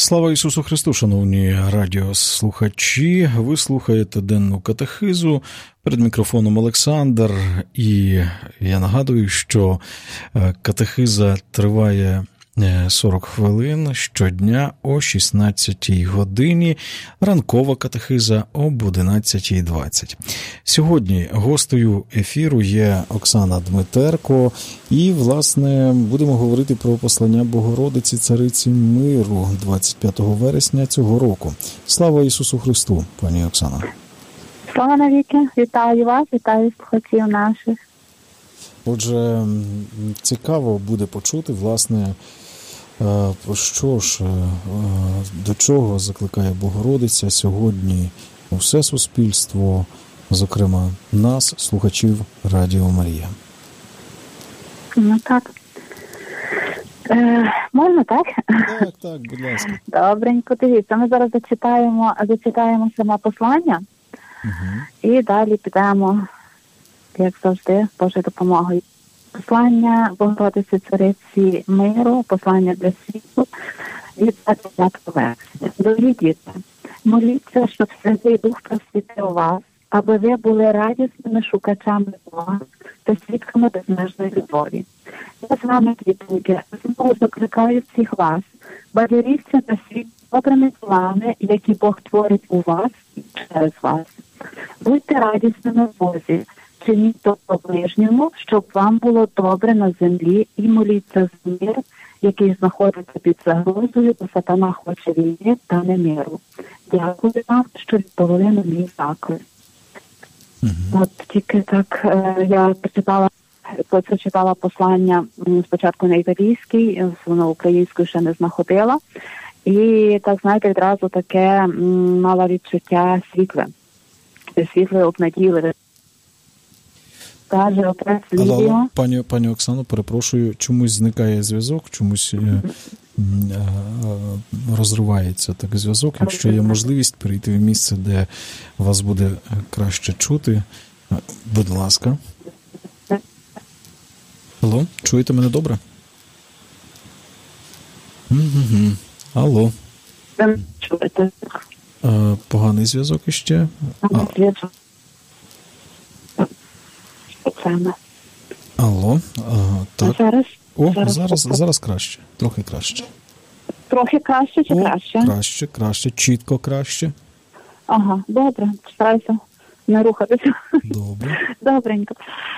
Слава Ісусу Христу, шановні радіослухачі! Ви слухаєте денну катехизу. Перед мікрофоном Олександр. І я нагадую, що катехиза триває 40 хвилин щодня о 16-й годині. Ранкова катехиза об 11:20. Сьогодні гостею ефіру є Оксана Дмитерко. І, власне, будемо говорити про послання Богородиці Цариці Миру 25 вересня цього року. Слава Ісусу Христу, пані Оксана! Слава навіки! Вітаю вас, вітаю слухачів наших. Отже, цікаво буде почути, власне, про що ж, до чого закликає Богородиця сьогодні усе суспільство, зокрема нас, слухачів Радіо Марія. Ну так. Можна, так? Так, будь ласка. Добренько, дивіться, ми зараз зачитаємо саме послання, і далі підемо, як завжди, Божою допомогою. Послання Богородиці Цариці Миру, послання для світу від 25 вересня. Дорогі діти, моліться, щоб Святий Дух просвітив вас, аби ви були радісними шукачами Бога та свідками безмежної любові. Я з вами, квітунки, знову закликаю всіх вас, бадьоріться та світ добрими плани, які Бог творить у вас і через вас. Будьте радісними в Бозі, чиніть то по ближньому, щоб вам було добре на землі, і моліться за мир, який знаходиться під загрозою, бо сатана хоче війни та не миру. Дякую вам, що відповіли на мій заклик. От тільки так я прочитала послання спочатку на італійській, воно українською ще не знаходила. І, так, знаєте, відразу таке мала відчуття світле. Світле обнадійливе. Каже отець Лідіо. Пані Оксано, перепрошую, чомусь зникає зв'язок, чомусь розривається так зв'язок. Якщо є можливість перейти в місце, де вас буде краще чути, будь ласка. Алло, чуєте мене добре? Алло. Чуєте? Поганий зв'язок іще. Алло, так. Зараз краще, трохи краще. Трохи краще чи краще? Краще, чітко краще. Ага, добре, стараюся не рухатися. Добре. Добренько.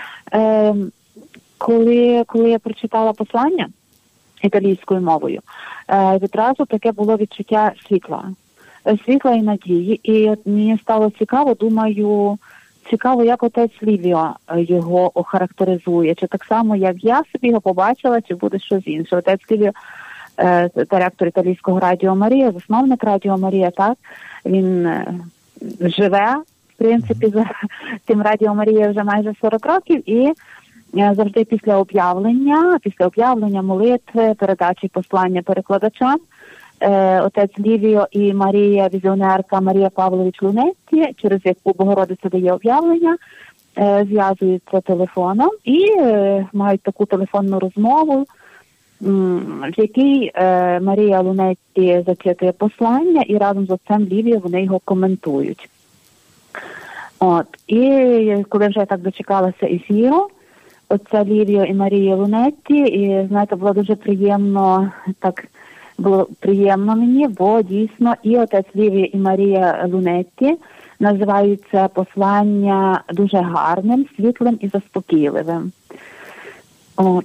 Коли я прочитала послання італійською мовою, відразу таке було відчуття світла і надії. І от мені стало цікаво, як отець Лівіо його охарактеризує. Чи так само, як я собі його побачила, чи буде щось інше. Отець Лівіо, директор італійського Радіо Марія, засновник Радіо Марія, так, він живе, в принципі, за тим Радіо Марія вже майже 40 років, і завжди після об'явлення молитви, передачі послання перекладачам, отець Лівіо і Марія, візіонерка Марія Павлович Лунетті, через яку Богородиця дає об'явлення, зв'язуються телефоном і мають таку телефонну розмову, в якій Марія Лунетті зачитує послання, і разом з отцем Лівіо вони його коментують. От. І коли вже так дочекалася ефіру, отця Лівіо і Марії Лунетті, і, знаєте, було дуже приємно, так, було приємно мені, бо дійсно і отець Лівіо, і Марія Лунетті називають це послання дуже гарним, світлим і заспокійливим. От.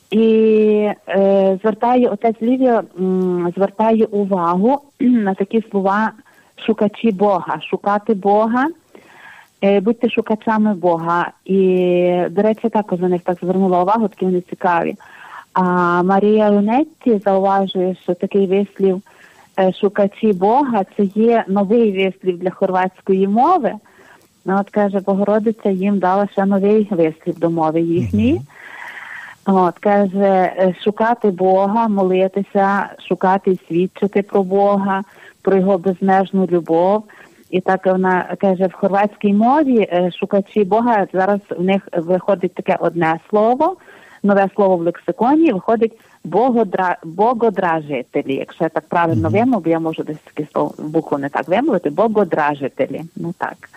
І отець Лівіо звертає увагу на такі слова шукачі Бога, шукати Бога, будьте шукачами Бога. І, до речі, також на них так звернула увагу, такі вони цікаві. А Марія Лунетті зауважує, що такий вислів шукачі Бога – це є новий вислів для хорватської мови. Ну, от, каже, Богородиця їм дала ще новий вислів до мови їхньої. От, каже, шукати Бога, молитися, шукати і свідчити про Бога, про його безмежну любов. І так вона каже, в хорватській мові шукачі Бога, зараз в них виходить таке одне слово, нове слово в лексиконі, виходить богодражителі, якщо я так правильно вимовлю, я можу десь таку букву не так вимовити, богодражителі, ну так.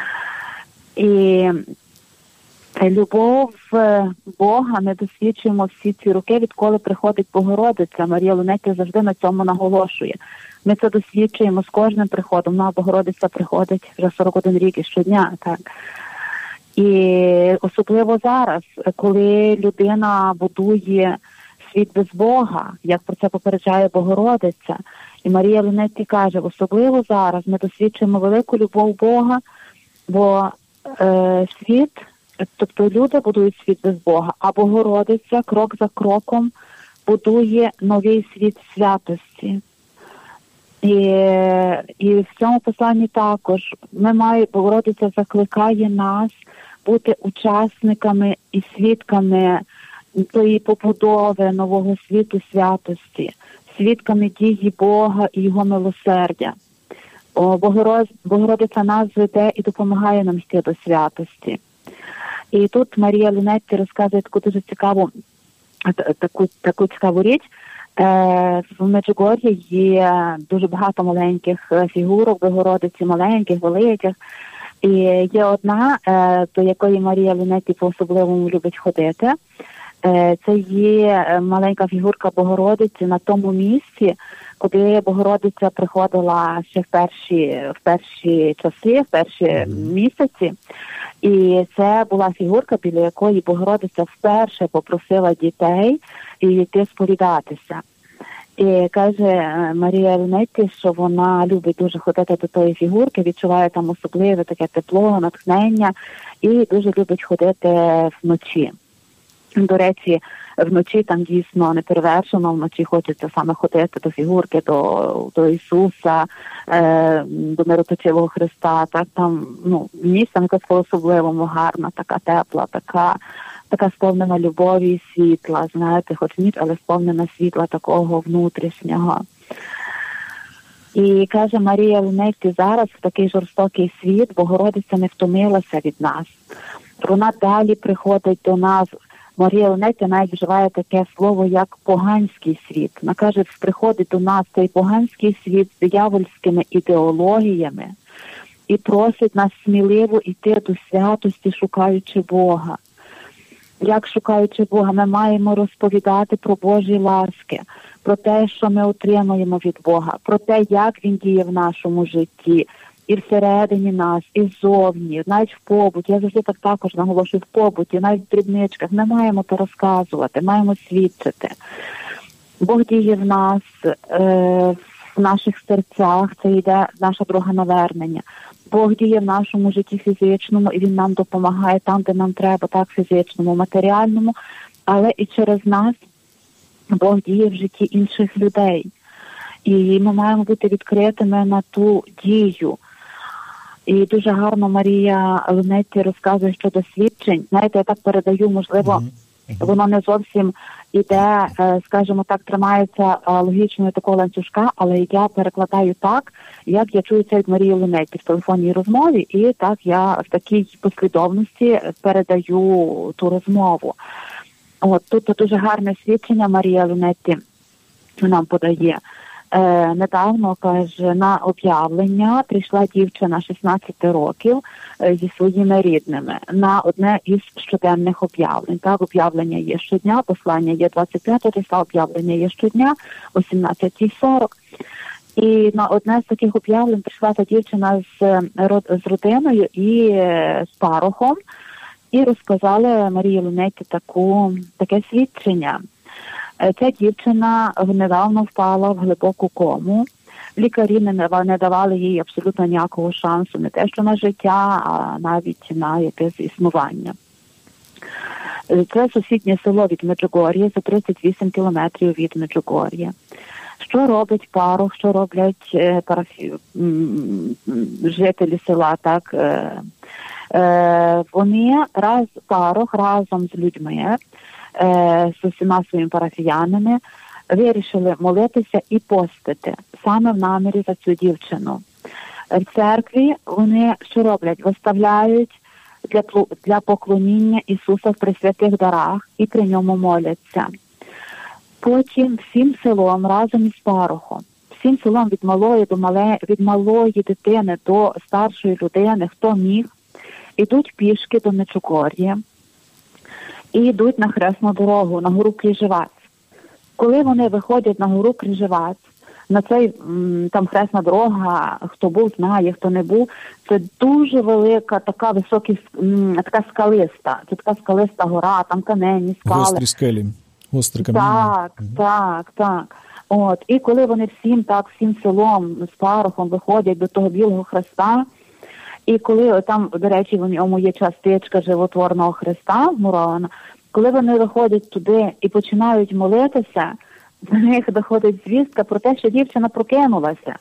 І любов Бога ми досвідчуємо всі ці роки, відколи приходить Богородиця. Марія Лунетті завжди на цьому наголошує. Ми це досвідчуємо з кожним приходом. Ну, а Богородиця приходить вже 41 рік і щодня, так. І особливо зараз, коли людина будує світ без Бога, як про це попереджає Богородиця. І Марія Лунетті каже, особливо зараз ми досвідчуємо велику любов Бога, бо світ, тобто люди будують світ без Бога, а Богородиця крок за кроком будує новий світ святості. І в цьому посланні також Богородиця закликає нас бути учасниками і свідками тої побудови нового світу святості, свідками дії Бога і Його милосердя. Богородиця нас веде і допомагає нам йти до святості. І тут Марія Лунетті розказує таку дуже цікаву річ. В Меджугор'ї є дуже багато маленьких фігурок Богородиці, маленьких, великих. І є одна, до якої Марія Лунетті по-особливому любить ходити. Це є маленька фігурка Богородиці на тому місці, куди Богородиця приходила ще в перші часи, в перші місяці. І це була фігурка, біля якої Богородиця вперше попросила дітей йти сповідатися. І каже Марія Лунетті, що вона любить дуже ходити до тої фігурки, відчуває там особливе таке тепло, натхнення і дуже любить ходити вночі. До речі, вночі там дійсно неперевершено, вночі хочеться саме ходити до фігурки, до Ісуса, до мироточивого Христа. Так, там, місце якось по-особливому гарна, така тепла, така сповнена любові і світла, знаєте, хоч ніч, але сповнена світла такого внутрішнього. І каже Марія Лунетті, зараз в такий жорстокий світ Богородиця не втомилася від нас. Вона далі приходить до нас. Марія Лунетті навіть вживає таке слово, як поганський світ. Вона каже, приходить до нас цей поганський світ з диявольськими ідеологіями і просить нас сміливо йти до святості, шукаючи Бога. Як шукаючи Бога, ми маємо розповідати про Божі ласки, про те, що ми отримуємо від Бога, про те, як Він діє в нашому житті, і всередині нас, і ззовні, навіть в побуті. Я завжди також наголошую, в побуті, навіть в дрібничках. Ми маємо то розказувати, маємо свідчити. Бог діє в нас, в наших серцях, це йде наша дорога навернення. Бог діє в нашому житті фізичному, і Він нам допомагає там, де нам треба, так, фізичному, матеріальному, але і через нас Бог діє в житті інших людей. І ми маємо бути відкритими на ту дію. І дуже гарно Марія Лунетті розказує щодо свідчень. Знаєте, я так передаю, можливо, воно не зовсім іде, скажімо так, тримається логічною такого ланцюжка, але я перекладаю так, як я чую це від Марії Лунетті в телефонній розмові, і так я в такій послідовності передаю ту розмову. От тут дуже гарне свідчення Марія Лунетті нам подає. Недавно, каже, на об'явлення прийшла дівчина 16 років зі своїми рідними на одне із щоденних об'явлень. Так, об'явлення є щодня, послання є 25 числа, об'явлення є щодня о 17:40. І на одне з таких об'явлень прийшла та дівчина з родиною і з парохом, і розказали Марії Лунетті таке свідчення. Ця дівчина недавно впала в глибоку кому. Лікарі не давали їй абсолютно ніякого шансу, не те що на життя, а навіть на якесь існування. Це сусіднє село від Меджугор'я, за 38 кілометрів від Меджугор'я. Що робить парох, що роблять жителі села, так? Вони парох разом з людьми, з усіма своїми парафіянами, вирішили молитися і постити саме в намірі за цю дівчину. В церкві вони що роблять? Виставляють для поклоніння Ісуса в пресвятих дарах і при ньому моляться. Потім всім селом разом із парохом, всім селом від малої дитини до старшої людини, хто міг, ідуть пішки до Меджугор'я і йдуть на хресну дорогу, на гору Крижевець. Коли вони виходять на гору Крижевець, на цей, там хресна дорога, хто був, знає, хто не був, це дуже велика, така така скалиста. Це така скалиста гора, там камені, скали. Гострі скелі, гострі камені. Так. От, і коли вони всім селом з парохом виходять до того Білого Хреста, і коли там, до речі, в ньому є частичка животворного Христа вмурована, коли вони виходять туди і починають молитися, до них доходить звістка про те, що дівчина прокинулася.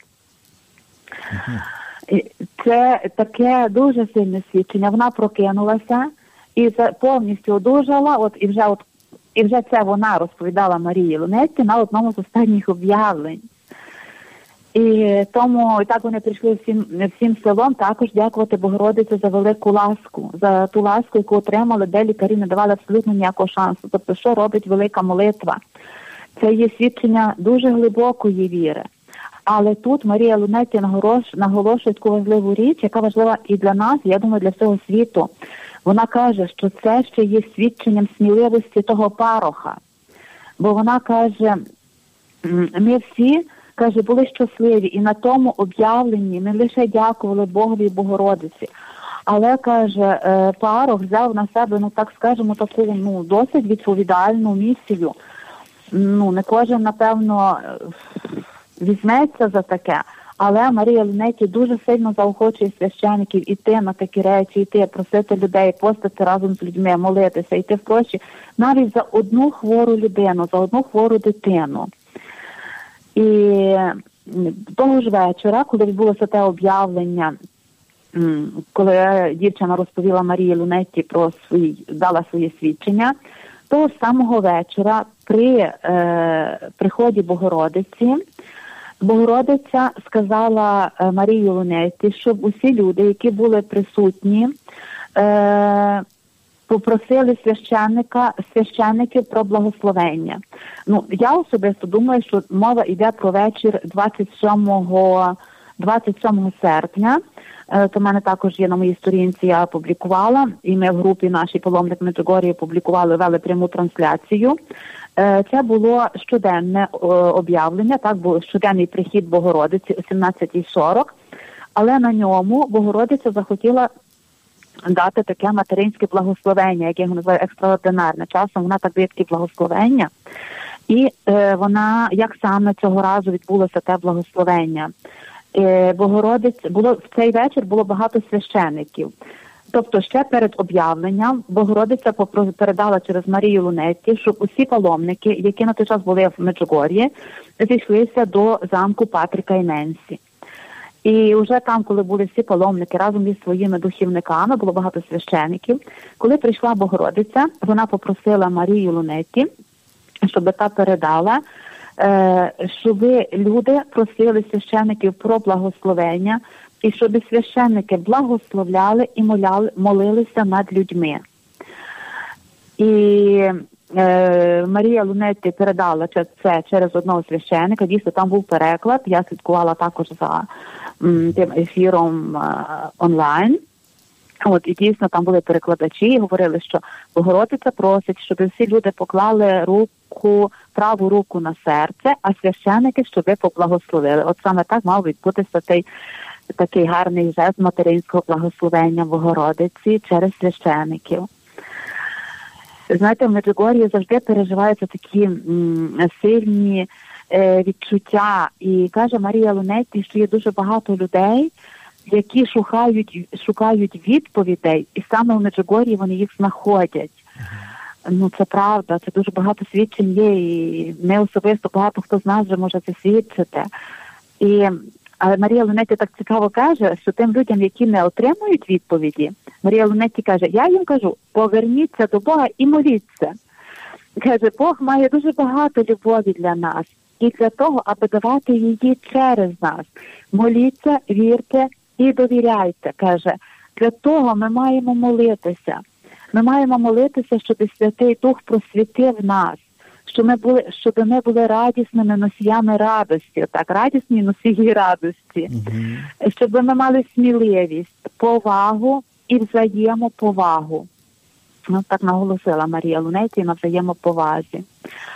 Це таке дуже сильне свідчення. Вона прокинулася і повністю одужала, і вже це вона розповідала Марії Лунетті на одному з останніх об'явлень. І тому і так вони прийшли всім селом також дякувати Богородиці за велику ласку, за ту ласку, яку отримали, де лікарі не давали абсолютно ніякого шансу. Тобто, що робить велика молитва? Це є свідчення дуже глибокої віри. Але тут Марія Лунетті наголошує таку важливу річ, яка важлива і для нас, я думаю, для всього світу. Вона каже, що це ще є свідченням сміливості того пароха. Бо вона каже, ми всі, каже, були щасливі і на тому об'явленні ми лише дякували Богові і Богородиці. Але, каже, парох взяв на себе, так скажемо, таку, досить відповідальну місію. Не кожен, напевно, візьметься за таке, але Марія Лунетті дуже сильно заохочує священиків іти на такі речі, іти, просити людей, постати разом з людьми, молитися, йти в прощі, навіть за одну хвору людину, за одну хвору дитину. І того ж вечора, коли відбулося те об'явлення, коли дівчина розповіла Марії Лунетті дала своє свідчення, того самого вечора при приході Богородиця сказала Марії Лунетті, щоб усі люди, які були присутні, попросили священників про благословення. Я особисто думаю, що мова йде про вечір 27 серпня. То в мене також є на моїй сторінці, я опублікувала, і ми в групі нашій «Паломник Меджугор'я» вели пряму трансляцію. Це було щоденне об'явлення, так, був щоденний прихід Богородиці о 17:40, але на ньому Богородиця захотіла дати таке материнське благословення, яке його називає екстраординарне. Часом вона так дає такі благословення. І вона, як саме цього разу відбулося те благословення? В цей вечір було багато священиків. Тобто ще перед об'явленням Богородиця передала через Марію Лунетті, щоб усі паломники, які на той час були в Меджугор'ї, зійшлися до замку Патріка і Ненсі. І вже там, коли були всі паломники разом із своїми духівниками, було багато священиків, коли прийшла Богородиця, вона попросила Марію Лунетті, щоб та передала, щоб люди просили священиків про благословення, і щоб священники благословляли і молилися над людьми. І Марія Лунетті передала це через одного священика. Дійсно, там був переклад. Я слідкувала також за тим ефіром онлайн. І дійсно там були перекладачі і говорили, що Богородиця просить, щоб всі люди поклали праву руку на серце, а священики, щоб поблагословили. От саме так мав відбутися такий гарний жест материнського благословення Богородиці через священиків. Знаєте, в Меджугор'ї завжди переживаються такі сильні відчуття. І каже Марія Лунетті, що є дуже багато людей, які шукають відповідей, і саме в Меджугор'ї вони їх знаходять. Це правда, це дуже багато свідчень є, і не особисто багато хто з нас вже може це свідчити. Але Марія Лунетті так цікаво каже, що тим людям, які не отримують відповіді, Марія Лунетті каже, я їм кажу, поверніться до Бога і моліться. Каже, Бог має дуже багато любові для нас, і для того, аби давати її через нас. Моліться, вірте і довіряйте, каже. Для того ми маємо молитися. Ми маємо молитися, щоб Святий Дух просвітив нас, щоб ми були радісними носіями радості, так, радісні носії радості, щоб ми мали сміливість, повагу і взаємоповагу. Так наголосила Марія Лунетті на взаємоповазі.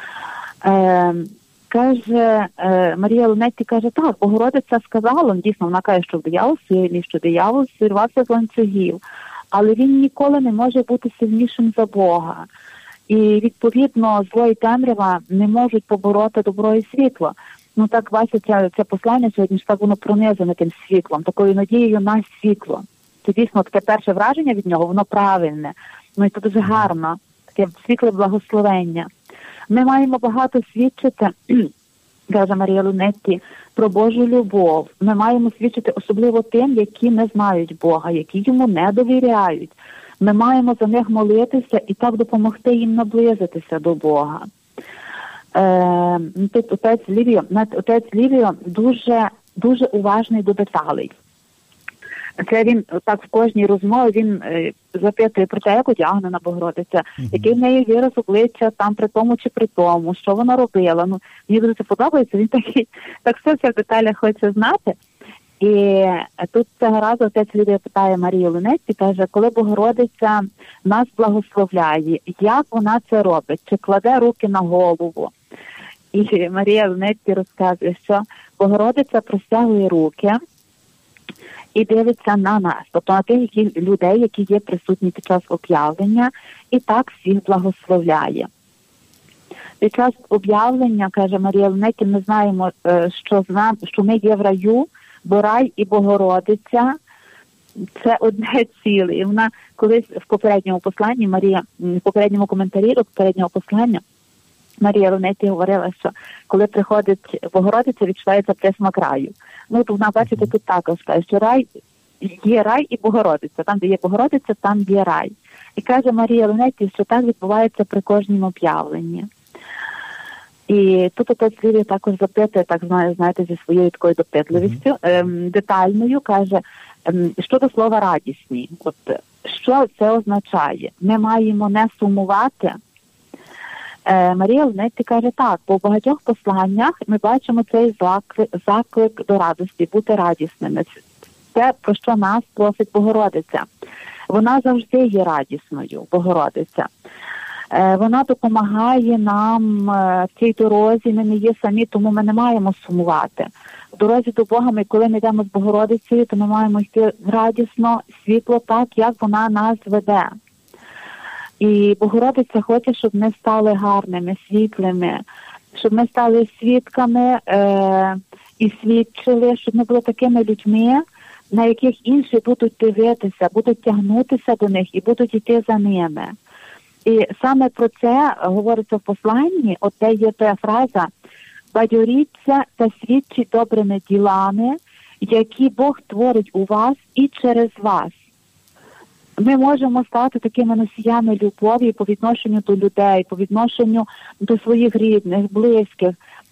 Марія Лунетті каже, так, Богородиця сказала, дійсно, вона каже, що диявол сильний, що диявол зірвався з ланцюгів, але він ніколи не може бути сильнішим за Бога. І, відповідно, зло і темрява не можуть побороти добро і світло. Так, бачите, це послання сьогодні, так воно пронизане тим світлом, такою надією на світло. Це дійсно таке перше враження від нього, воно правильне. І це дуже гарно, таке світле благословення. Ми маємо багато свідчити, каже Марія Лунетті, про Божу любов. Ми маємо свідчити особливо тим, які не знають Бога, які йому не довіряють. Ми маємо за них молитися і так допомогти їм наблизитися до Бога. Тут отець Лівіо дуже, дуже уважний до деталей. Це він так в кожній розмові він запитує про те, як одягнена Богородиця, який в неї вираз обличчя там при тому чи при тому, що вона робила. Мені дуже це подобається, він так все в деталях хоче знати. І тут цього разу отець Лівіо питає Марію Лунетті, каже, коли Богородиця нас благословляє, як вона це робить? Чи кладе руки на голову? І Марія Лунетті розказує, що Богородиця простягує руки і дивиться на нас, тобто на тих людей, які є присутні під час об'явлення, і так всіх благословляє. Під час об'явлення, каже Марія Лунетті, ми знаємо, що ми є в раю, бо рай і Богородиця – це одне ціле. І вона колись в попередньому посланні, в попередньому коментарі до попереднього послання, Марія Лунетті говорила, що коли приходить Богородиця, відчувається присмак раю. Тут вона, бачите, тут також каже, що є рай і Богородиця. Там, де є Богородиця, там є рай. І каже Марія Лунетті, що так відбувається при кожному об'явленні. І тут отець Лівіо також запитує, так знаєте, зі своєю такою допитливістю, детальною, каже, щодо слова «радісні». Що це означає? Ми маємо не сумувати. Марія Лунетті каже так, бо в багатьох посланнях ми бачимо цей заклик до радості, бути радісними. Це, про що нас просить Богородиця. Вона завжди є радісною, Богородиця. Вона допомагає нам в цій дорозі, ми не є самі, тому ми не маємо сумувати. В дорозі до Бога ми, коли ми йдемо з Богородицею, то ми маємо йти радісно, світло так, як вона нас веде. І Богородиця хоче, щоб ми стали гарними, світлими, щоб ми стали свідками і свідчили, щоб ми були такими людьми, на яких інші будуть дивитися, будуть тягнутися до них і будуть йти за ними. І саме про це говориться в посланні, от де є та фраза «Бадьоріться та свідчіть добрими ділами, які Бог творить у вас і через вас». Ми можемо стати такими носіями любові по відношенню до людей, по відношенню до своїх рідних, близьких.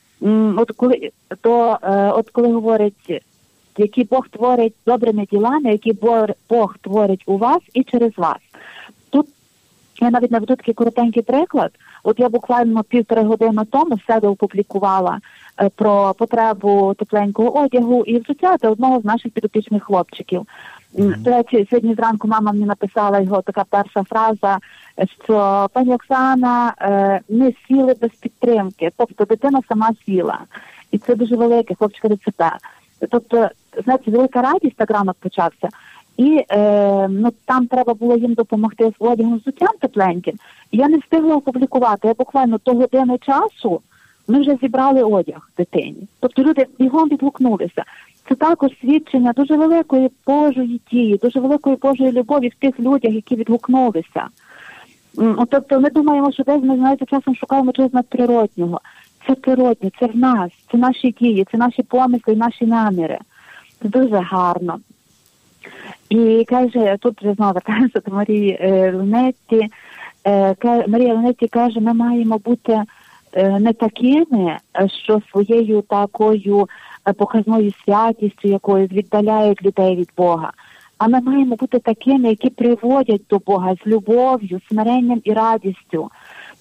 Коли говорять, які Бог творить добрими ділами, які Бог творить у вас і через вас. Тут я навіть наведу такий коротенький приклад. От я буквально 1,5 години тому в себе опублікувала про потребу тепленького одягу і взуття для одного з наших підопічних хлопчиків. До речі, сьогодні зранку мама мені написала його така перша фраза, що пані Оксана, ми сіли без підтримки, тобто дитина сама сіла. І це дуже велике, хлопчика ДЦП. Тобто, знаєте, велика радість, так ранок почався. І там треба було їм допомогти з одягом, взуттям тепленьким. І я не встигла опублікувати. Я буквально до години часу ми вже зібрали одяг дитині. Тобто люди бігом відгукнулися. Це також свідчення дуже великої Божої дії, дуже великої Божої любові в тих людях, які відгукнулися. Тобто ми думаємо, що десь ми, знаєте, часом шукаємо чогось надприроднього. Це природне, це в нас, це наші дії, це наші помисли, наші наміри. Це дуже гарно. І каже, тут вже знову вертаємося до Марії Лунетті. Марія Лунетті каже, ми маємо бути не такими, що своєю такою показною святістю якоюсь віддаляють людей від Бога. А ми маємо бути такими, які приводять до Бога з любов'ю, смиренням і радістю.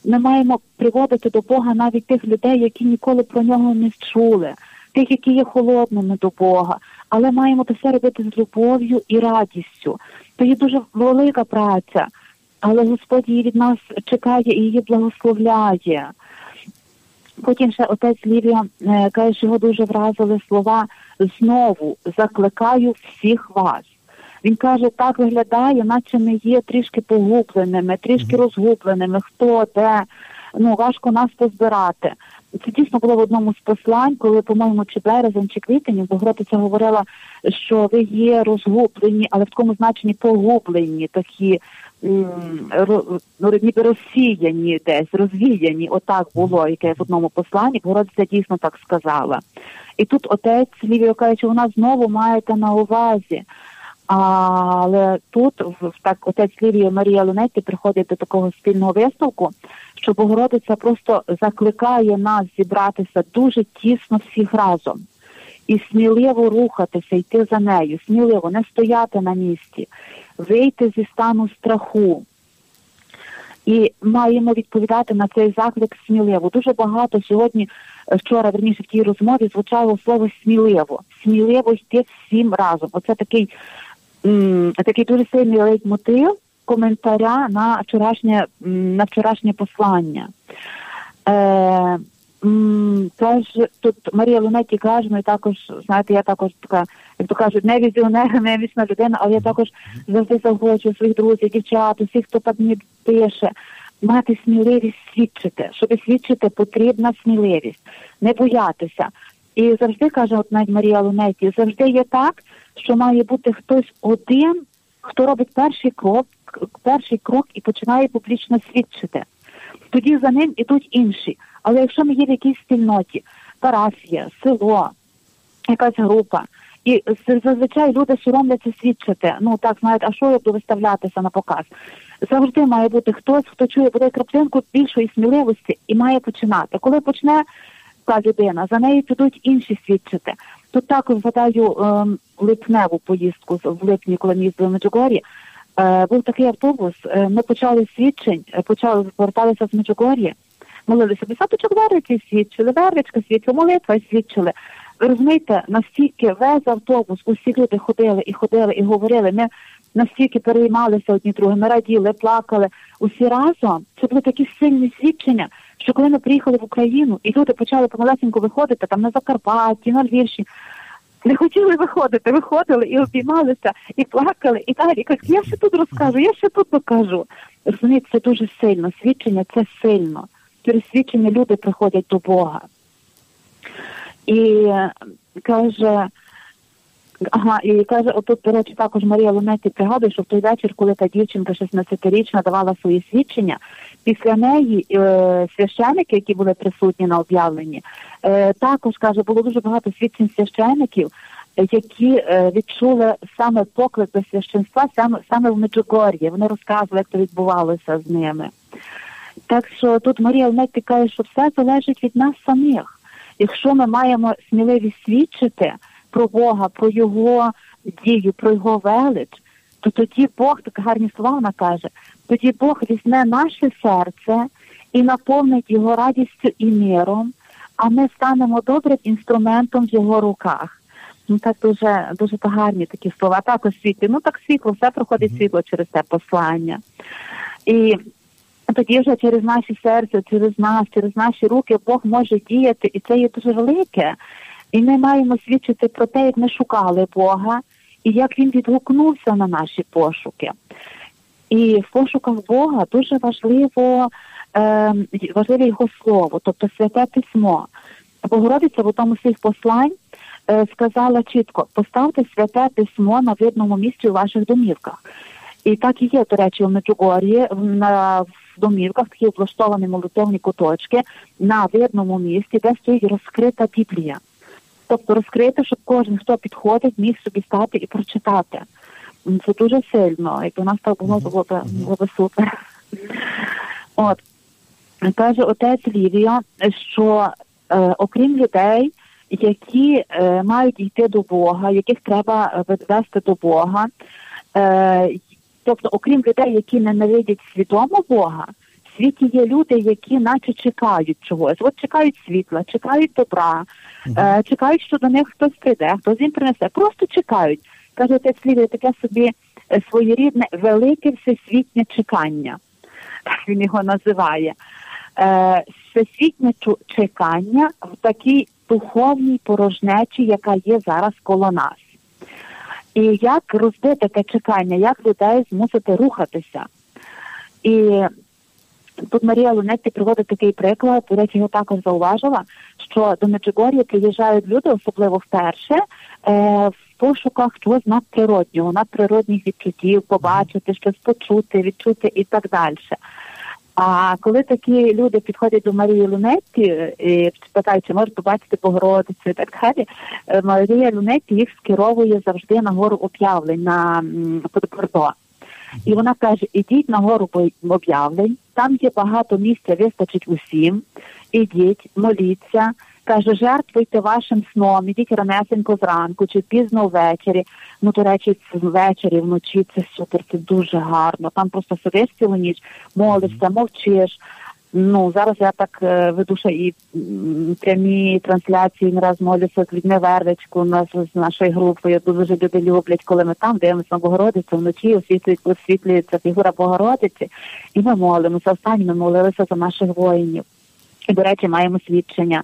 ми маємо приводити до Бога навіть тих людей, які ніколи про нього не чули, тих, які є холодними до Бога, але маємо це все робити з любов'ю і радістю. То є дуже велика праця, але Господь її від нас чекає і її благословляє. Потім ще отець Лівія каже, що його дуже вразили слова «знову закликаю всіх вас». Він каже, так виглядає, наче ми є трішки погубленими, трішки розгубленими, хто, де, важко нас позбирати. Це дійсно було в одному з послань, коли, по-моєму, чи березень, чи квітень, Богородиця говорила, що ви є розгублені, але в такому значенні погублені, такі, ніби розсіяні десь, розвіяні, отак було, яке в одному посланні, Богородиця дійсно так сказала. І тут отець Лівія каже, що вона знову маєте на увазі. Але тут так отець Лівія Марія Лунетті приходить до такого спільного висновку, що Богородиця просто закликає нас зібратися дуже тісно всіх разом і сміливо рухатися, йти за нею, сміливо, не стояти на місці, вийти зі стану страху. І маємо відповідати на цей заклик сміливо. Дуже багато сьогодні, вчора, верніше, в тій розмові звучало слово сміливо. Сміливо йти всім разом. Оце такий дуже сильний лейтмотив коментаря на вчорашнє послання. Тут Марія Лунетті каже, і також, знаєте, я також така, як то кажуть, не візіонер, не вічна людина, але я також завжди заохочую своїх друзів, дівчат, усіх, хто так мені пише, мати сміливість свідчити. Щоб свідчити, потрібна сміливість, не боятися. І завжди, каже от навіть Марія Лунетті, завжди є так, що має бути хтось один, хто робить перший крок і починає публічно свідчити. Тоді за ним ідуть інші. Але якщо ми є в якійсь спільноті, парафія, село, якась група, і зазвичай люди соромляться свідчити, знаєте, а що я буду виставлятися на показ? Завжди має бути хтось, хто чує буде краплинку більшої сміливості і має починати. Коли почне та людина, за нею підуть інші свідчити. Тут також згадаю липневу поїздку в липні, коли ми їздили в Меджугор'ї. Був такий автобус, ми почали поверталися з Меджугор'ї, молилися, десяточок вервичів свідчили, вервичка свідчила, молитва свідчили. Ви розумієте, настільки весь автобус, усі люди ходили і говорили, ми настільки переймалися одні другими, раділи, плакали, усі разом. Це були такі сильні свідчення, що коли ми приїхали в Україну, і люди почали помалесенько виходити, там на Закарпатті, на Львівщині, не хотіли виходити, виходили і обіймалися, і плакали, і далі. І кажуть, я ще тут розкажу, я ще тут покажу. Розумієте, це дуже сильно. Свідчення – це сильно. Через свідчення люди приходять до Бога. І каже, отут, до речі, також Марія Лунетті пригадує, що в той вечір, коли та дівчинка 16-річна давала свої свідчення, після неї священики, які були присутні на об'явленні, також, каже, було дуже багато свідчень священиків, які відчули саме поклик до священства саме в Меджугор'ї. Вони розказували, як це відбувалося з ними. Так що тут Марія Лунетті каже, що все залежить від нас самих. Якщо ми маємо сміливість свідчити про Бога, про Його дію, про Його велич, то тоді Бог, так гарні слова вона каже, тоді Бог візьме наше серце і наповнить його радістю і миром, а ми станемо добрим інструментом в Його руках. Так дуже, дуже гарні такі слова. Також світло, так світло, все проходить світло через те послання. І тоді вже через наші серця, через наші руки Бог може діяти, і це є дуже велике. І ми маємо свідчити про те, як ми шукали Бога, і як Він відгукнувся на наші пошуки. І в пошуках Бога дуже важливе Його Слово, тобто Святе Письмо. Богородиця в одному з своїх послань сказала чітко, поставте Святе Письмо на видному місці у ваших домівках. І так і є, до речі, у Меджугор'ї, в домівках такі облаштовані молитовні куточки на видному місці, де стоїть розкрита Біблія. Тобто розкрити, щоб кожен, хто підходить, міг собі стати і прочитати. Це дуже сильно. Якби у нас так було б супер. От. Каже отець Лівія, що окрім людей, які мають йти до Бога, яких треба вести до Бога, тобто окрім людей, які ненавидять свідомо Бога, в світі є люди, які наче чекають чогось. От чекають світла, чекають добра, чекають, що до них хтось прийде, хтось їм принесе. Просто чекають. Каже, отець Лівій, таке собі своєрідне велике всесвітнє чекання. Так він його називає. Всесвітнє чекання в такій духовній порожнечі, яка є зараз коло нас. І як розбити те чекання, як людей змусити рухатися. І тут Марія Лунетті приводить такий приклад, до речі, його також зауважила, що до Меджугор'я приїжджають люди, особливо вперше, в пошуках чогось надприроднього, надприродних відчуттів, побачити, щось почути, відчути і так далі. А коли такі люди підходять до Марії Лунетті і питають, чи можуть побачити Богородицю і так далі, Марія Лунетті їх скеровує завжди на гору об'явлень, на Подбордо. І вона каже, ідіть на гору об'явлень, там є багато місця, вистачить усім, ідіть, моліться, каже, жертвуйте вашим сном, ідіть ранесенько зранку, чи пізно ввечері. Ну, до речі, ввечері, вночі це супер, це дуже гарно. Там просто сидиш цілу ніч, молишся, мовчиш. Ну, зараз я так веду ще і прямі трансляції, не раз молюся з Людмилою Вервичку, з нашої групи. Дуже люди люблять, коли ми там дивимося на Богородицю, вночі освітлюється фігура Богородиці, і ми молимося. Останні ми молилися за наших воїнів. І, до речі, маємо свідчення.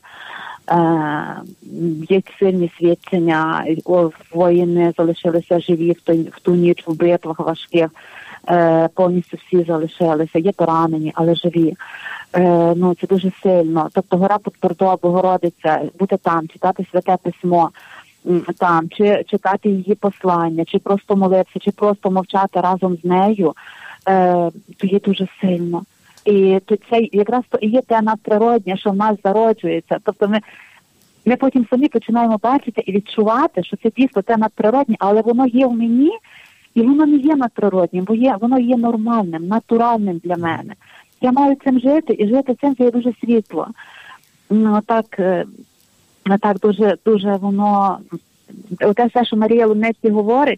Є сильні свідчення, воїни залишилися живі в ту ніч в битвах важких, повністю всі залишилися, є поранені, але живі. Ну, це дуже сильно. Тобто гора Подбордо, Богородиця, бути там, читати Святе Письмо там, чи читати її послання, чи просто молитися, чи просто мовчати разом з нею, то є дуже сильно. І це якраз то і є те надприроднє, що в нас зароджується. Тобто ми потім самі починаємо бачити і відчувати, що це дійсно те надприроднє, але воно є в мені, і воно не є надприроднім, бо воно є нормальним, натуральним для мене. Я маю цим жити, і жити цим це є дуже світло. Ну, так дуже, дуже воно... Оте все, що Марія Лунетті говорить,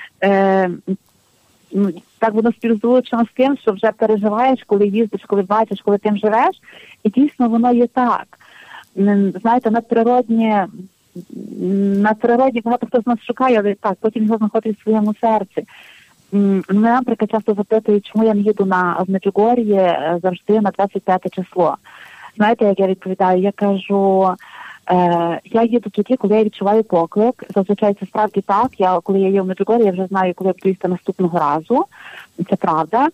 так воно співзвучено з тим, що вже переживаєш, коли їздиш, коли бачиш, коли тим живеш, і дійсно воно є так. Знаєте, надприродні багато хто з нас шукає, але так, потім його знаходить в своєму серці. Мене, наприклад, часто запитують, чому я не їду в Меджугор'є завжди на 25 число. Знаєте, як я відповідаю? Я кажу, я їду тоді, коли я відчуваю поклик. Зазвичай це справді так. Коли я є в Меджугор'ї, я вже знаю, коли я буду їсти наступного разу. Це правда.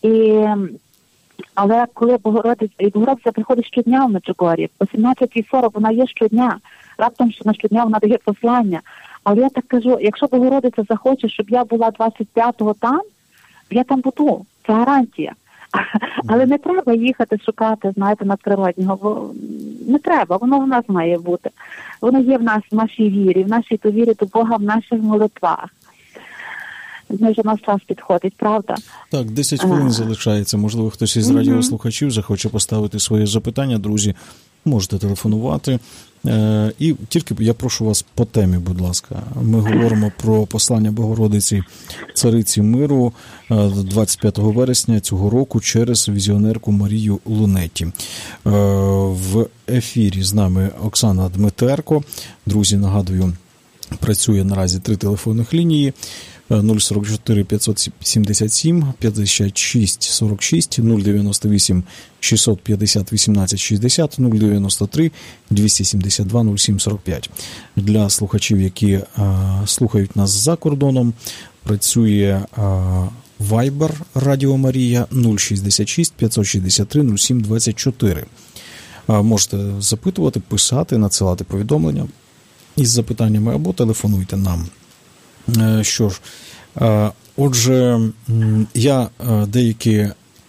Але коли Богородиця приходить щодня в Меджугор'ї, о 17:40 вона є щодня. Раптом що на щодня вона дає послання. Але я так кажу, якщо Богородиця захоче, щоб я була 25-го там, я там буду. Це гарантія. Але не треба їхати шукати, знаєте, надприроднього, бо не треба, воно в нас має бути. Воно є в нас, в нашій вірі, в нашій довірі до Бога, в наших молитвах. Ми вже наш час підходить, правда? Так, 10 хвилин залишається. Можливо, хтось із радіослухачів захоче поставити своє запитання. Друзі, можете телефонувати. І тільки я прошу вас по темі, будь ласка. Ми говоримо про послання Богородиці Цариці Миру 25 вересня цього року через візіонерку Марію Лунетті. В ефірі з нами Оксана Дмитерко. Друзі, нагадую, працює наразі 3 телефонних лінії. 044 577 56 46, 098 650 18 60, 093 272 07 45. Для слухачів, які слухають нас за кордоном, працює Viber Радіо Марія 066 563 07 24. Можете запитувати, писати, надсилати повідомлення із запитаннями або телефонуйте нам. Що ж, отже, я деякі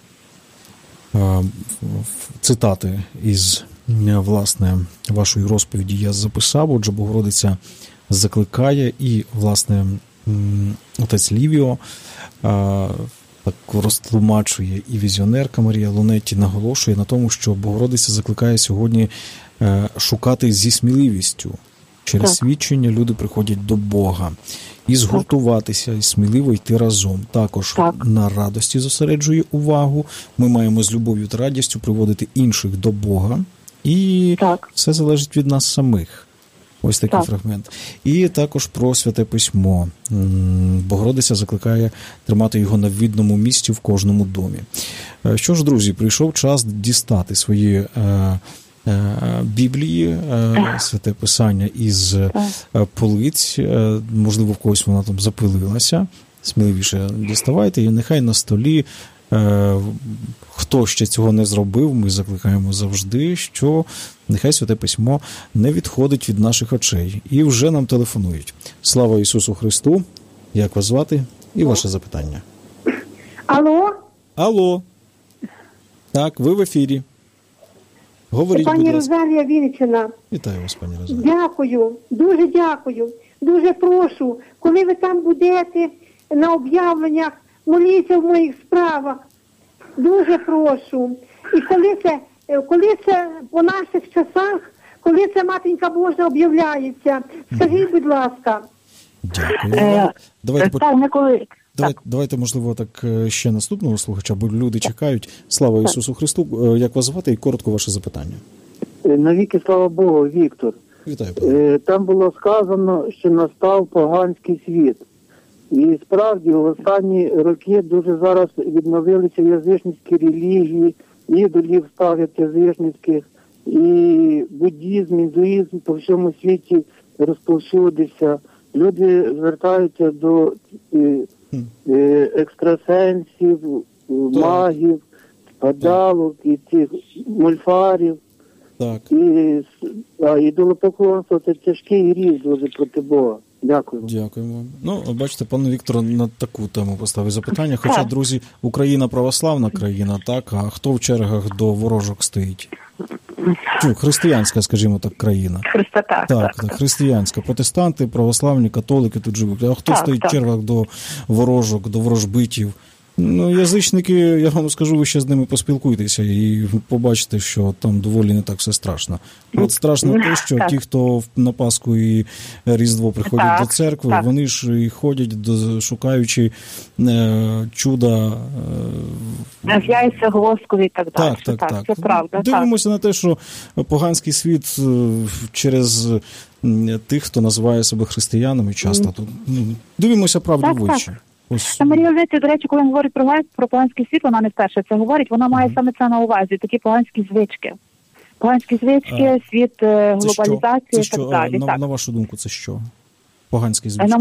цитати із, власне, вашої розповіді я записав. Отже, Богородиця закликає і, власне, отець Лівіо так розтлумачує, і візіонерка Марія Лунетті наголошує на тому, що Богородиця закликає сьогодні шукати зі сміливістю. Через свідчення люди приходять до Бога. і згуртуватися, і сміливо йти разом. Також на радості зосереджує увагу. Ми маємо з любов'ю та радістю приводити інших до Бога. І все залежить від нас самих. Ось такий фрагмент. І також про Святе Письмо. Богородиця закликає тримати його на видному місці в кожному домі. Що ж, друзі, прийшов час дістати свої Біблії, Святе Писання із полиць. Можливо, в когось вона там запилилася. Сміливіше діставайте, і нехай на столі, хто ще цього не зробив, ми закликаємо завжди, що нехай Святе Письмо не відходить від наших очей. І вже нам телефонують. Слава Ісусу Христу! Як вас звати? І ваше запитання. Алло? Алло. Так, ви в ефірі. Говоріть, будь ласка. Пані Розалія, Вінниччина. Вітаю вас, пані Розалія. Дякую, дуже дякую. Дуже прошу, коли ви там будете на об'явленнях, моліться в моїх справах. Дуже прошу. І коли це по наших часах, коли це Матінка Божа об'являється, скажіть, будь ласка. Дякую. Давайте, можливо, так ще наступного слухача, бо люди чекають. Слава Ісусу Христу. Як вас звати і коротко ваше запитання? Навіки слава Богу, Віктор. Вітаю. Там було сказано, що настав поганський світ. І справді, в останні роки дуже зараз відновилися язичницькі релігії, ідолів ставлять язичницьких, і буддизм, індуїзм по всьому світі розповсюдився. Люди звертаються до екстрасенсів, магів, гадалок і цих мольфарів. Так. І ідолопоклонство – це тяжкий гріх дуже проти Бога. Дякую. Дякуємо. Ну, бачите, пан Віктор на таку тему поставив запитання. Хоча, друзі, Україна православна країна, так? А хто в чергах до ворожок стоїть? Християнська, скажімо так, країна. Так, християнська. Протестанти, православні, католики тут живуть. А хто стоїть в чергах до ворожок, до ворожбитів? Ну, язичники, я вам скажу, ви ще з ними поспілкуйтеся і побачите, що там доволі не так все страшно. От страшно те, що ті, хто на Пасху і Різдво приходять до церкви, вони ж і ходять, шукаючи чуда. Яйця, глоскові і так далі. Так. Це правда. Дивимося на те, що поганський світ через тих, хто називає себе християнами часто. Дивимося правду в очі. Марія Олеся, до речі, коли говорить про поганський світ, вона не вперше це говорить, вона має саме це на увазі, такі поганські звички. Поганські звички, світ глобалізації і так далі. На вашу думку, це що? Поганські звички?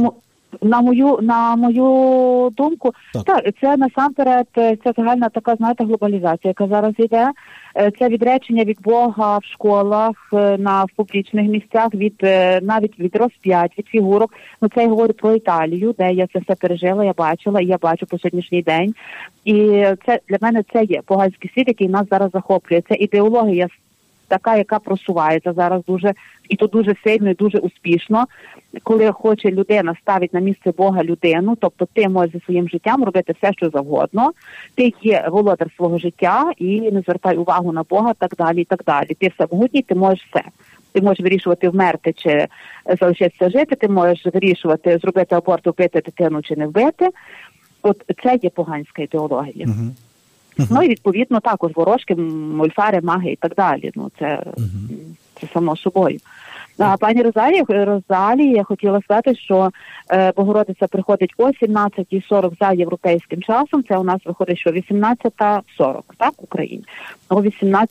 На мою думку, це насамперед, це загальна така, знаєте, глобалізація, яка зараз йде. Це відречення від Бога в школах, в публічних місцях, навіть від розп'ять, від фігурок. Це я говорю про Італію, де я це все пережила, я бачила, і я бачу по сьогоднішній день. І це для мене це є поганський світ, який нас зараз захоплює. Це ідеологія така, яка просувається зараз дуже, і то дуже сильно, і дуже успішно, коли хоче людина ставити на місце Бога людину, тобто ти можеш зі своїм життям робити все, що завгодно, ти є володар свого життя і не звертай увагу на Бога, так далі, і так далі. Ти всемогутній, ти можеш все. Ти можеш вирішувати вмерти чи залишитися жити, ти можеш вирішувати зробити аборт, вбити дитину чи не вбити. От це є поганська ідеологія. Ну і відповідно також ворожки, мольфари, маги і так далі. Це само собою. Пані Розалії, я хотіла сказати, що Богородиця приходить о 17:40 за європейським часом. Це у нас виходить, що 18:40, так, в Україні. О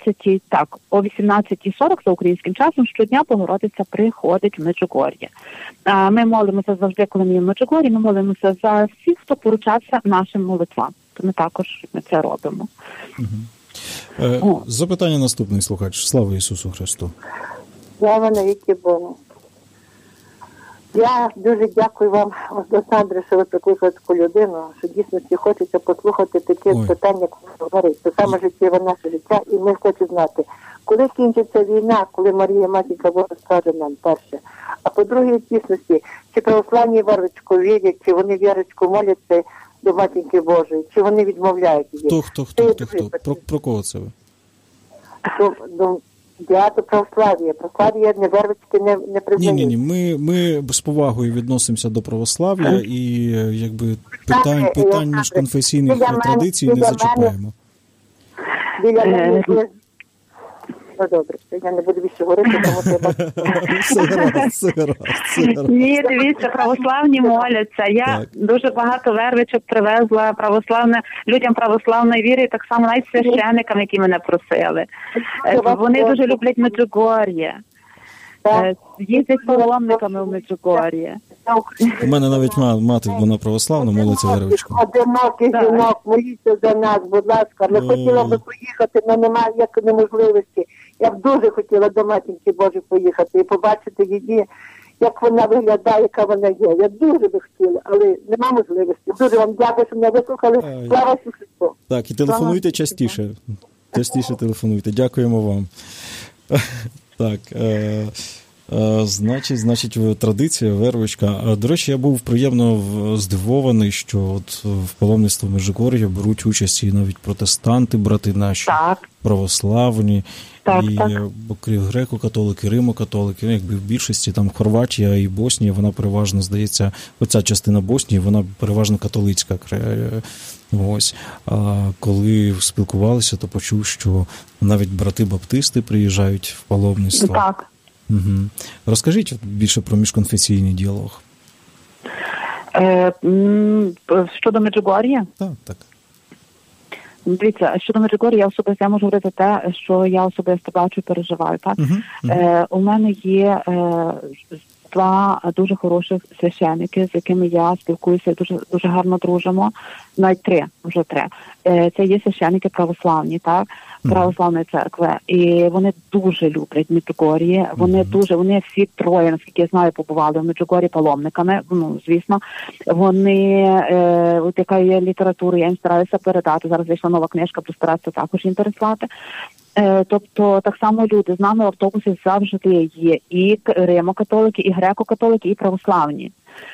18:40 за українським часом щодня Богородиця приходить в Меджугор'я. Ми молимося завжди, коли ми є в Меджугор'ї, ми молимося за всіх, хто поручався нашим молитвам. Ми також це робимо. Запитання наступний слухач. Слава Ісусу Христу. Слава навіки Богу. Я дуже дякую вам, Олександре, що ви прикликали таку людину, що дійсно хочеться послухати такі питання, як ви говорите. Це саме життєве наше життя, і ми хочемо знати, коли кінчиться війна, коли Марія Матінка Божа скаже нам перше. А по-друге, в дійсності, чи православні вірочку вірять, чи вони вірочку моляться до Матінки Божої, чи вони відмовляють її. Хто? Про кого це ви? Діато православ'я. Православ'я не Вервицьке не признає. Ні. Ми з повагою відносимося до православ'я і якби питань міжконфесійних традицій не зачіпаємо. Біля мене... Ну, добре, я не буду більше говорити, тому що я бачу. Все гаразд. Ні, дивіться, православні моляться. Я дуже багато вервичок привезла людям православної віри, і так само навіть священникам, які мене просили. Вони дуже люблять Меджугор'я. Їздять паломниками в Меджугор'я. У мене навіть мати, вона православна, молиться вервичком. Одинокий жінок, моліться за нас, будь ласка. Ми хотіли би поїхати, але немає ніякої неможливості. Я б дуже хотіла до Матінки Божої поїхати і побачити її, як вона виглядає, яка вона є. Я дуже би хотіла, але нема можливості. Дуже вам дякую, що мене вислухали. Слава Ісусу Христу. Так, і телефонуйте частіше. Частіше телефонуйте. Дякуємо вам. Так, значить, традиція, вервичка. До речі, я був приємно здивований, що от в паломництво Меджугор'я беруть участь і навіть протестанти, брати наші, православні, окрім греко-католики, римо-католики, якби в більшості там Хорватія і Боснія, вона переважно, здається, оця частина Боснії, вона переважно католицька. Ось. А коли спілкувалися, то почув, що навіть брати-баптисти приїжджають в паломництво. Так. Угу. Розкажіть більше про міжконфесійний діалог. Щодо Меджугор'я? Так. Дивіться, щодо Меджугор'я, я можу говорити те, що я особисто бачу і переживаю. Так? У мене є два дуже хороших священники, з якими я спілкуюся, дуже гарно дружимо. Навіть три. Це є священники православні, так? Православної церкви. І вони дуже люблять Меджугор'я. Вони всі троє, наскільки я знаю, побували в Меджугор'ї паломниками. Звісно. Вони, от яка є література, я їм стараюся передати. Зараз вийшла нова книжка, буду старатися також їм переслати. Тобто, так само люди з нами в автобусі завжди є і римо-католики, і греко-католики, і православні.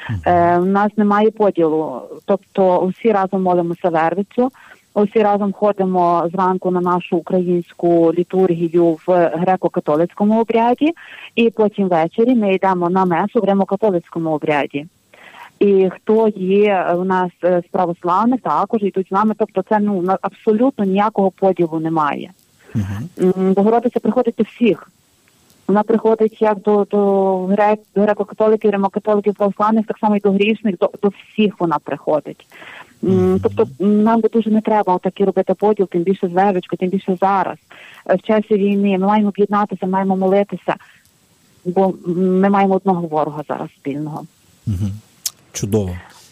У нас немає поділу. Тобто, усі разом молимося вервицю, усі разом ходимо зранку на нашу українську літургію в греко-католицькому обряді, і потім ввечері ми йдемо на месу в римо-католицькому обряді. І хто є у нас з православних, також йдуть з нами. Тобто, це абсолютно ніякого поділу немає. Богородиця приходить до всіх. Вона приходить як до греко-католиків, римо-католиків, православних, так само і до грішних, до всіх вона приходить. Тобто нам би дуже не треба такі робити поділ, тим більше з вервичкою, тим більше зараз. В часі війни ми маємо об'єднатися, маємо молитися, бо ми маємо одного ворога зараз спільного. Чудово.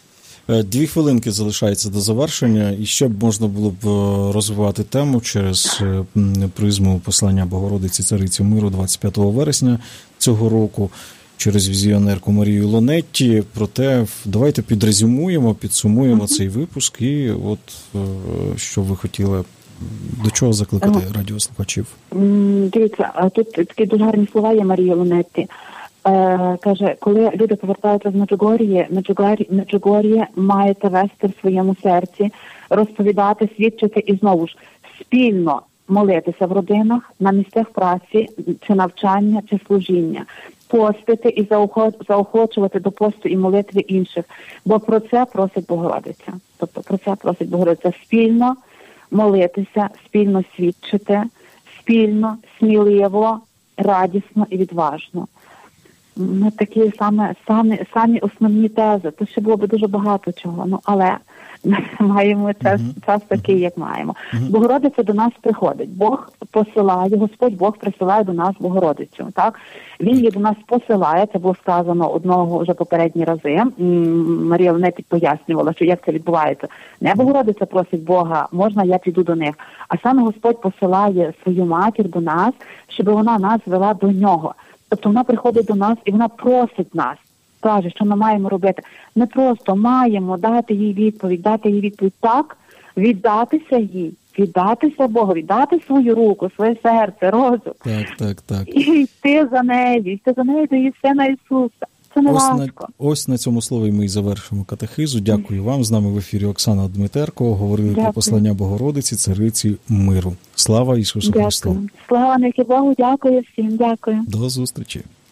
2 хвилинки залишається до завершення, і ще б можна було б розвивати тему через призму послання Богородиці Цариці Миру 25 вересня цього року, через візіонерку Марію Лонетті. Проте давайте підсумуємо цей випуск і от що ви хотіли, до чого закликати радіослухачів. Дивіться, тут такі дуже гарні слова є Марії Лонетті. Каже, коли люди повертаються з Меджугор'я, маєте вести в своєму серці, розповідати, свідчити і знову ж спільно молитися в родинах, на місцях праці, чи навчання, чи служіння, постити і заохочувати до посту і молитви інших, бо про це просить Богородиця. Тобто про це просить Богородиця спільно молитися, спільно свідчити, спільно, сміливо, радісно і відважно. Такі самі основні тези. Тут ще було б дуже багато чого, але ми маємо час такий, як маємо. Богородиця до нас приходить. Господь Бог присилає до нас Богородицю. Так? Він її до нас посилає, це було сказано одного вже попередні рази. Марія Лонетті пояснювала, що як це відбувається. Не Богородиця просить Бога, можна я піду до них. А саме Господь посилає свою матір до нас, щоб вона нас вела до нього. Тобто вона приходить до нас і вона просить нас, каже, що ми маємо робити. Ми просто маємо дати їй відповідь так, віддатися їй, віддатися Богу, віддати свою руку, своє серце, розум. Так. І йти за нею до її Сина Ісуса. Це не важко. Ось на цьому слові ми і завершимо катехизу. Дякую вам. З нами в ефірі Оксана Дмитерко. Говорили про послання Богородиці, Цариці миру. Слава Ісусу Христу! Слава навіки Богу, дякую всім, дякую. До зустрічі.